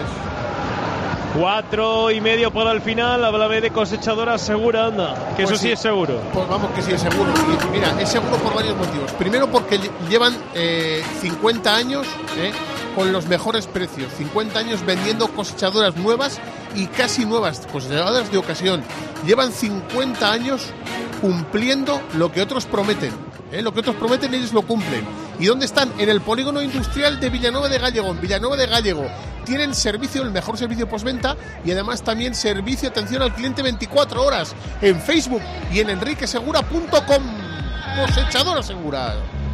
4,5 para el final. Háblame de cosechadora segura, anda. Que pues eso sí es seguro. Pues vamos, que sí es seguro. Y mira, es seguro por varios motivos. Primero, porque llevan 50 años con los mejores precios. 50 años vendiendo cosechadoras nuevas y casi nuevas, cosechadoras de ocasión. Llevan 50 años cumpliendo lo que otros prometen. Lo que otros prometen, ellos lo cumplen. ¿Y dónde están? En el polígono industrial de Villanueva de Gállego. En Villanueva de Gállego tienen servicio, el mejor servicio postventa, y además también servicio atención al cliente 24 horas en Facebook y en enriquesegura.com. Cosechadora segura.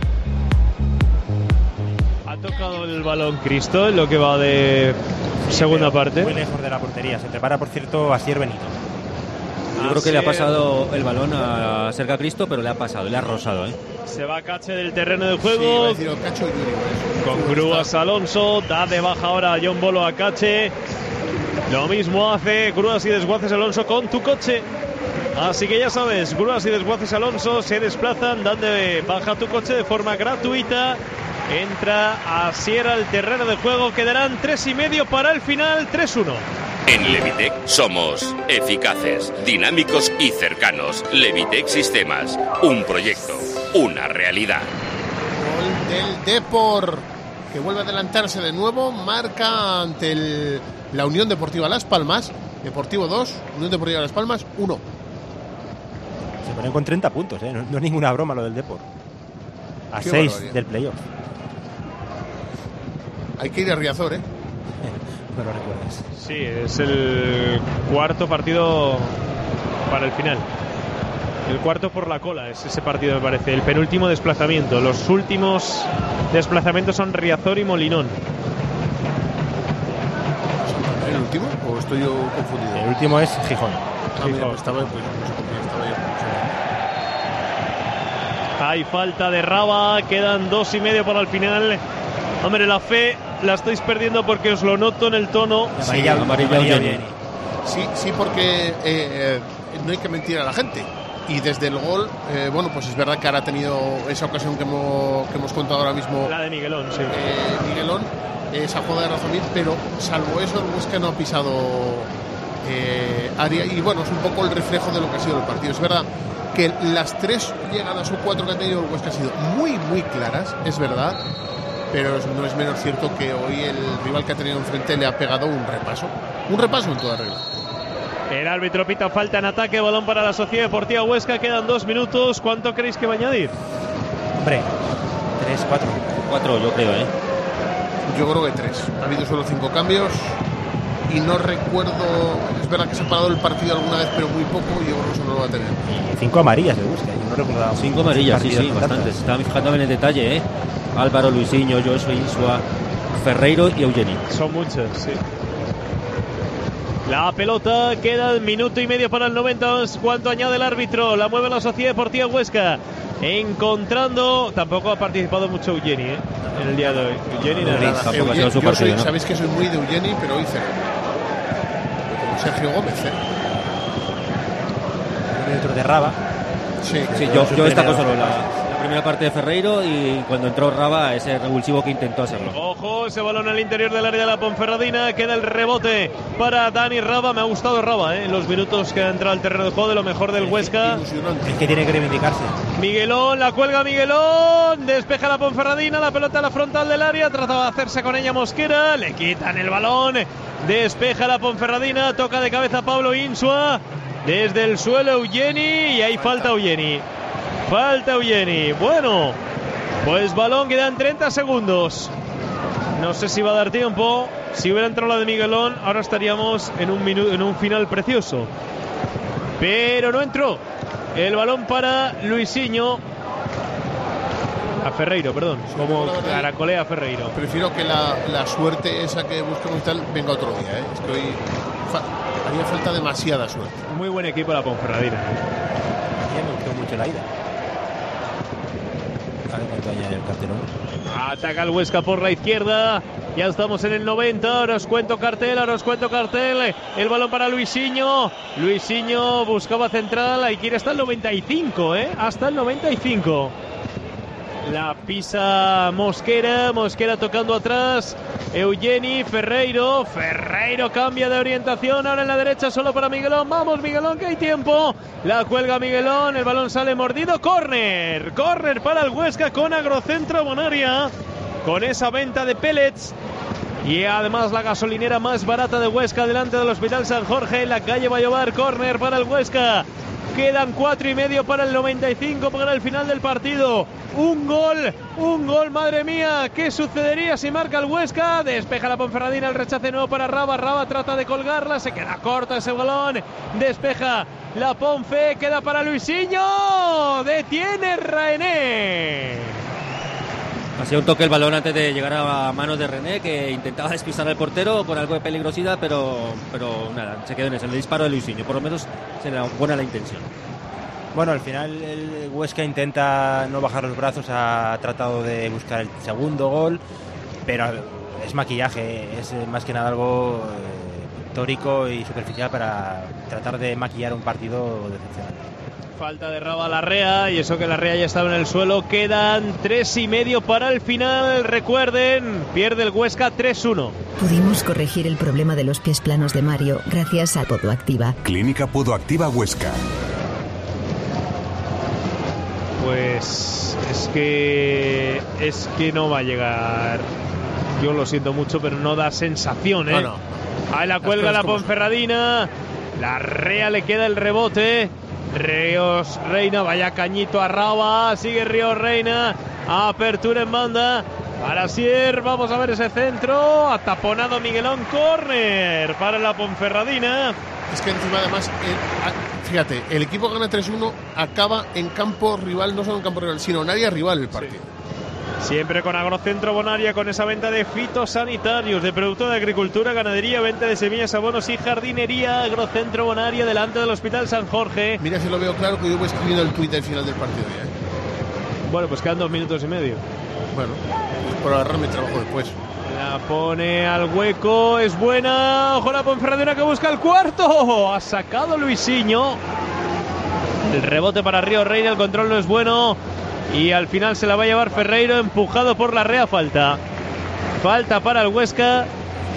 Ha tocado el balón Cristo en lo que va de segunda parte. Muy lejos de la portería. Se prepara, por cierto, Asier Benito. Yo creo que le ha pasado el balón a Serga Cristo, pero le ha pasado, le ha rozado, Se va Cache del terreno de juego. Sí, Cacho con Grúas Alonso, da de baja ahora a John Bolo a Cache. Lo mismo hace Grúas y Desguaces Alonso con tu coche. Así que ya sabes, Grúas y Desguaces Alonso se desplazan, dan de baja tu coche de forma gratuita. Entra a Sierra al terreno de juego, quedarán 3,5 para el final, 3-1. En Levitec somos eficaces, dinámicos y cercanos. Levitec Sistemas, un proyecto, una realidad. Gol del Depor, que vuelve a adelantarse de nuevo, marca ante la Unión Deportiva Las Palmas. Deportivo 2, Unión Deportiva Las Palmas 1. Se ponen con 30 puntos, no es ninguna broma lo del Depor. A 6 del playoff. Hay que ir a Riazor, No lo recuerdes. Sí, es el cuarto partido para el final. El cuarto por la cola es ese partido, me parece. El penúltimo desplazamiento. Los últimos desplazamientos son Riazor y Molinón. ¿El último? ¿O estoy yo confundido? El último es Gijón. Hay falta de Raba. Quedan 2,5 para el final. Hombre, la fe la estáis perdiendo porque os lo noto en el tono. Amarilla. Sí, porque no hay que mentir a la gente. Y desde el gol, bueno, pues es verdad que ahora ha tenido esa ocasión que hemos contado ahora mismo. La de Miguelón, sí. Miguelón, esa jugada de Razomir, pero salvo eso, el Huesca no ha pisado área. Y bueno, es un poco el reflejo de lo que ha sido el partido. Es verdad que las 3 llegadas o 4 que ha tenido el Huesca han sido muy, muy claras, es verdad. Pero no es menos cierto que hoy el rival que ha tenido enfrente le ha pegado un repaso en toda regla. El árbitro pita falta en ataque, balón para la Sociedad Deportiva Huesca, quedan 2 minutos. ¿Cuánto creéis que va a añadir? Hombre, 3, 4. 4 yo creo, Yo creo que 3. Ha habido solo 5 cambios y no recuerdo, es verdad que se ha parado el partido alguna vez, pero muy poco, y yo creo que eso no lo va a tener. 5 amarillas de Huesca, yo no recordaba. 5 amarillas, sí, bastantes. Estaba fijándome en el detalle, Álvaro, Luisinho, Joshua, Insua, Ferreiro y Eugeni. Son muchos, sí. La pelota, queda 1,5 minutos para el 90. ¿Cuánto añade el árbitro? La mueve la Sociedad Deportiva Huesca. Encontrando, tampoco ha participado mucho Eugeni, en el día de hoy. Eugeni nada. Tampoco ha sido su partido, ¿no? Sabéis que soy muy de Eugeni, pero hoy cero. Como Sergio Gómez, Otro de Raba. Sí, yo destaco solo la primera parte de Ferreiro y cuando entró Raba, ese revulsivo que intentó hacerlo. Ojo, ese balón al interior del área de la Ponferradina. Queda el rebote para Dani Raba. Me ha gustado Raba, en los minutos que ha entrado al terreno de juego, de lo mejor del Huesca. El que tiene que reivindicarse. Miguelón, la cuelga Miguelón. Despeja la Ponferradina, la pelota a la frontal del área. Trataba de hacerse con ella Mosquera. Le quitan el balón. Despeja la Ponferradina, toca de cabeza Pablo Insua. Desde el suelo Eugeni y ahí falta Eugeni. Bueno, pues balón, quedan 30 segundos. No sé si va a dar tiempo. Si hubiera entrado la de Miguelón, ahora estaríamos en un final precioso. Pero no entró. El balón para Luisinho. A Ferreiro, perdón. Como caracolea a Ferreiro. Prefiero que la suerte esa que buscamos tal venga otro día, ¿eh? Haría falta demasiada suerte. Muy buen equipo la Ponferradina. Me gustó mucho la ida. Ataca el Huesca por la izquierda. Ya estamos en el 90. Ahora os cuento cartel. El balón para Luisinho. Luisinho buscaba central. Hay que ir hasta el 95, hasta el 95. La pisa Mosquera tocando atrás. Eugeni, Ferreiro cambia de orientación. Ahora en la derecha solo para Miguelón. Vamos Miguelón, que hay tiempo. La cuelga Miguelón. El balón sale mordido. Córner para el Huesca con Agrocentro Bonaria. Con esa venta de pellets. Y además la gasolinera más barata de Huesca, delante del Hospital San Jorge, en la calle Vallobar. Córner para el Huesca. Quedan 4:30 para el 95, para el final del partido. Un gol, madre mía. ¿Qué sucedería si marca el Huesca? Despeja la Ponferradina, el rechace nuevo para Raba. Raba trata de colgarla, se queda corta ese balón. Despeja la Ponfe, queda para Luisinho. Detiene René. Hacía un toque el balón antes de llegar a manos de René, que intentaba despistar al portero con algo de peligrosidad, pero nada, se quedó en eso, en el disparo de Luisinho. Por lo menos será buena la intención. Bueno, al final el Huesca intenta no bajar los brazos, ha tratado de buscar el segundo gol, pero es maquillaje, es más que nada algo tórico y superficial para tratar de maquillar un partido decepcionante. Falta de Raba Larrea, y eso que Larrea ya estaba en el suelo. Quedan 3:30 para el final. Recuerden, pierde el Huesca 3-1. Pudimos corregir el problema de los pies planos de Mario gracias a Podoactiva. Clínica Podoactiva Huesca. Pues es que no va a llegar. Yo lo siento mucho, pero no da sensación, ¿eh? No. Ahí la cuelga la Ponferradina. Larrea le queda el rebote. Ríos Reina, vaya cañito a Raba, sigue Ríos Reina, apertura en banda para Sier, vamos a ver ese centro, ataponado Miguelón, córner para la Ponferradina. Es que encima además, fíjate, el equipo gana 3-1, acaba en campo rival, no solo en campo rival, sino en área rival el partido. Sí. Siempre con Agrocentro Bonaria, con esa venta de fitosanitarios, de producto de agricultura, ganadería, venta de semillas, abonos y jardinería. Agrocentro Bonaria, delante del Hospital San Jorge. Mira si lo veo claro, que yo voy escribiendo el tuit al final del partido ya. Bueno, pues quedan 2 minutos y medio. Bueno, pues por agarrar mi trabajo después. La pone al hueco, es buena. Ojo la Ponferradina que busca el cuarto. Ha sacado Luisinho. El rebote para Río Reina, el control no es bueno. Y al final se la va a llevar Ferreiro, empujado por Larrea. Falta para el Huesca.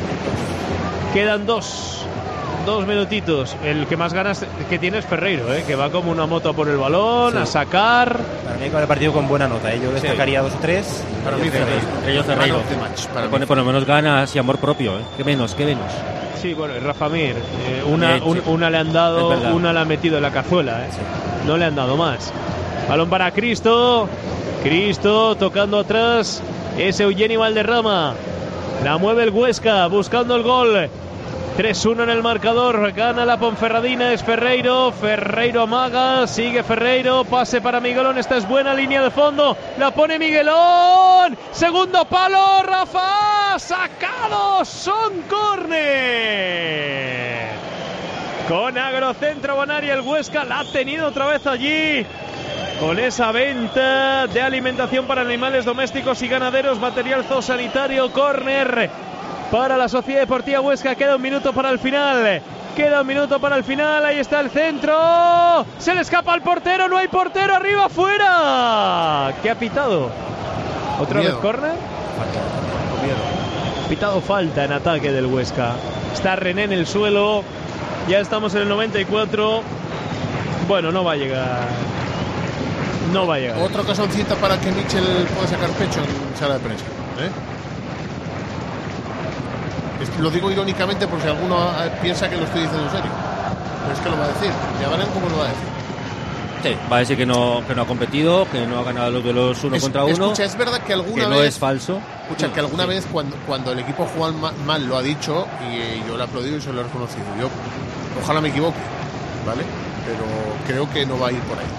Quedan 2 minutitos. El que más ganas que tiene es Ferreiro, que va como una moto por el balón, a sacar. Para mí con el partido con buena nota, yo destacaría 2 o 3. Para mí Ferreiro pone por lo menos ganas y amor propio, ¿Qué menos? Sí, bueno, y Rafa Mir, una le han dado, una le han metido en la cazuela, no le han dado más. Balón para Cristo tocando atrás, es Eugeni Valderrama, la mueve el Huesca buscando el gol. 3-1 en el marcador, gana la Ponferradina, es Ferreiro amaga, sigue Ferreiro, pase para Miguelón, esta es buena línea de fondo, la pone Miguelón, segundo palo, Rafa, sacado, son córner. Con Agrocentro Bonaria el Huesca la ha tenido otra vez allí. Con esa venta de alimentación para animales domésticos y ganaderos, material zoosanitario, córner para la Sociedad Deportiva Huesca. Queda 1 minuto para el final. Ahí está el centro. Se le escapa al portero, no hay portero, arriba, fuera. ¿Qué ha pitado? ¿Otra vez córner? Pitado falta en ataque del Huesca. Está René en el suelo. Ya estamos en el 94. Bueno, no va a llegar. Otra ocasioncita para que Michel pueda sacar pecho en sala de prensa. Lo digo irónicamente por si alguno piensa que lo estoy diciendo en serio. Pero es que lo va a decir. Ya verán cómo lo va a decir. Sí, va a decir que no ha competido, que no ha ganado los duelos uno contra uno. Escucha, es verdad que alguna que vez... no es falso. Escucha, que alguna vez cuando el equipo juega mal lo ha dicho y yo lo he aplaudido y se lo he reconocido. Yo, ojalá me equivoque, ¿vale? Pero creo que no va a ir por ahí.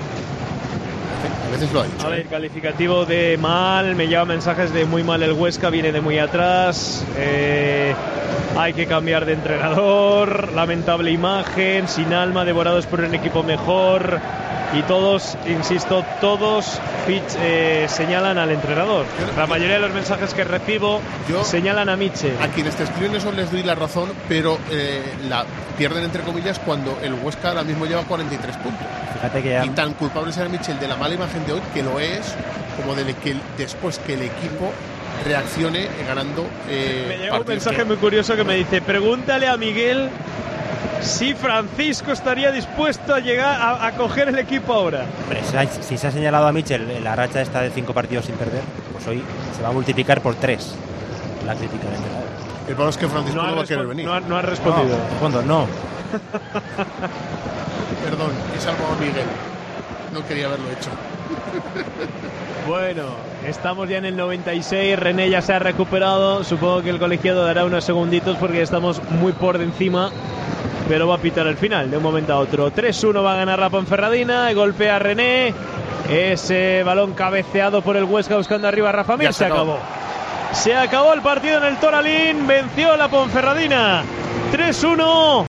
A veces lo ha dicho. A ver, calificativo de mal, me lleva mensajes de muy mal el Huesca, viene de muy atrás, hay que cambiar de entrenador, lamentable imagen, sin alma, devorados por un equipo mejor, y todos, insisto, señalan al entrenador. La mayoría de los mensajes que recibo señalan a Mitchell. A quienes te escriben eso les doy la razón, pero la pierden entre comillas cuando el Huesca ahora mismo lleva 43 puntos. Fíjate que ya... Y tan culpable será Mitchell de la mala imagen de hoy, que lo es, como de que después que el equipo reaccione ganando me llega un mensaje muy curioso que me dice: pregúntale a Miguel si Francisco estaría dispuesto a llegar a coger el equipo ahora. Hombre, si se ha señalado a Mitchell la racha esta de 5 partidos sin perder, pues hoy se va a multiplicar por 3 la crítica del entrenador. El problema es que Francisco no va a querer venir. No ha respondido. No. Perdón, he salvado a Miguel. No quería haberlo hecho. Bueno, estamos ya en el 96. René ya se ha recuperado. Supongo que el colegiado dará unos segunditos porque estamos muy por encima, pero va a pitar el final de un momento a otro. 3-1 va a ganar la Ponferradina. Golpea a René. Ese balón cabeceado por el Huesca buscando arriba a Rafa Mir. Se acabó. Se acabó el partido en el Toralín. Venció la Ponferradina 3-1.